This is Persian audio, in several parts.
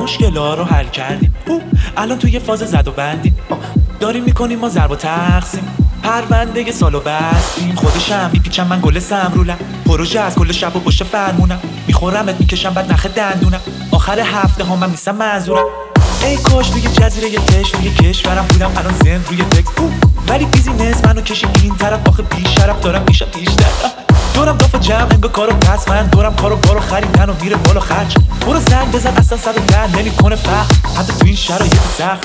مشکلا رو حل کردیم. الان توی فاز زد و بندیم، داریم میکنیم ما ضرب و تقسیم. پرونده سالو بستیم، خودشم میپیچم من گل سمرولم. پروژه از کل شب و پشت فرمونم، میخورمت میکشم بعد نخ دندونم. آخر هفته ها من نیستم معذورم. ای کاش توی جزیره تش توی کشورم بودم الان زند روی تکس. ولی بیزینس منو کشید این طرف، آخه بیشرف دارم میشم بیشتر. دورم دافه جمع انگار کارو پس من دورم کارو بارو خریدن و میره بالا خرج. برو زنگ بزن اصلا 110 نمیکنه فخر، حتی تو این شرایط سخت.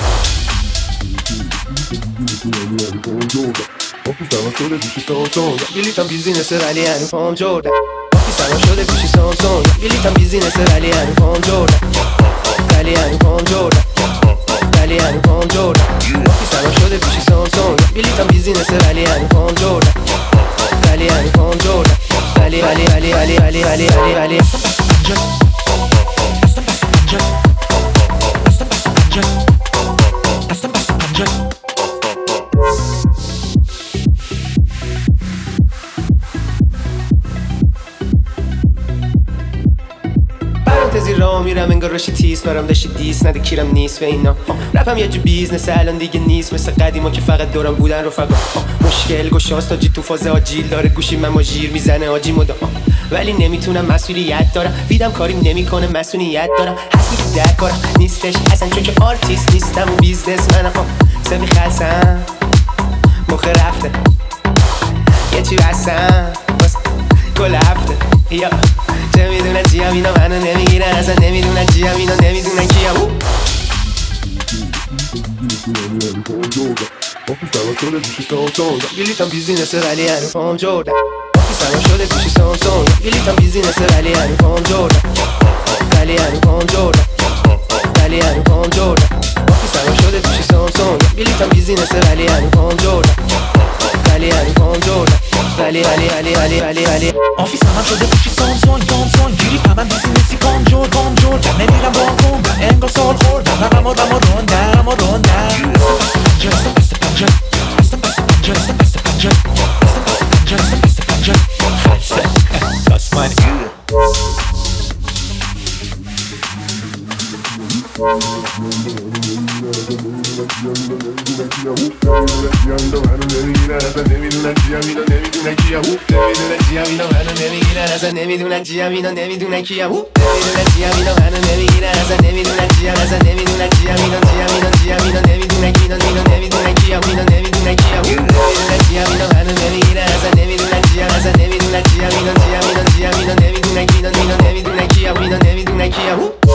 Office شده گوشی سامسونگ، بلیطم بیزینس ولی هنو پام جردن. Office شده گوشی سامسونگ، بلیطم بیزینس ولی هنو پام جردن. ولی هنو پام جردن، ولی هنو پام جردن. Office شده گوشی سامسونگ، بلیطم بیزینس ولی هنو پام جردن. ولی هنو پام جردن، ولی ولی ولی ولی ولی ولی ولی ولی تزی راه میرم انگار راشی تیز برام داشتی دیس نده کیرم نیست به اینا. رپم یه جو بیزنس الان دیگه نیست مثل قدیما که فقط دورم بودن رفقا. مشکل گشاست تا جی تو فاز آجیل داره، گوشی من ماژیر میزنه آجی مدا. ولی نمیتونم مسئولیت دارم، ویدم کاری نمیکنه مسئولیت دارم. حسیب در کارم نیستش اصلا چون که آرتیست نیستم و بیزنس منم. سبی خلصم مخ رفته یه چی بستم باز کل هفته. یا چه میدونن چیم اینا منو نمیگیرن، اصلا نمیدونن چیم اینا نمیدونن کیم. Office شده گوشی سامسونگ، بلیطم بیزینس ولی هنو پام جردن. Office شده گوشی سامسونگ، بلیطم بیزینس ولی هنو پام جردن. ولی هنو پام جردن، ولی هنو پام جردن. Office شده گوشی سامسونگ، بلیطم بیزینس ولی هنو پام جردن. ولی هنو پام جردن، ولی ولی ولی ولی ولی ولی آفیس من شده گوشی سامسونگ گیری پا من بیزینسی پام جرد نمیرم بالکن انگار سال خوردم رقم آدم روندم بسته پنجه خلصه That's my نمیدونن چیم اینا نمیدونن کیم. نمیدونن چیم اینا منو نمیگیرن، اصلا نمیدونن چیم، اصلا نمیدونن چیم اینا نمیدونن کی اینا نمیدونن کیم، اینا نمیدونن کیم. نمیدونن چیم اینا منو نمیگیرن، اصلا نمیدونن چیم، اصلا نمیدونن چیم اینا نمیدونن کی اینا نمیدونن کیم، اینا نمیدونن کیم.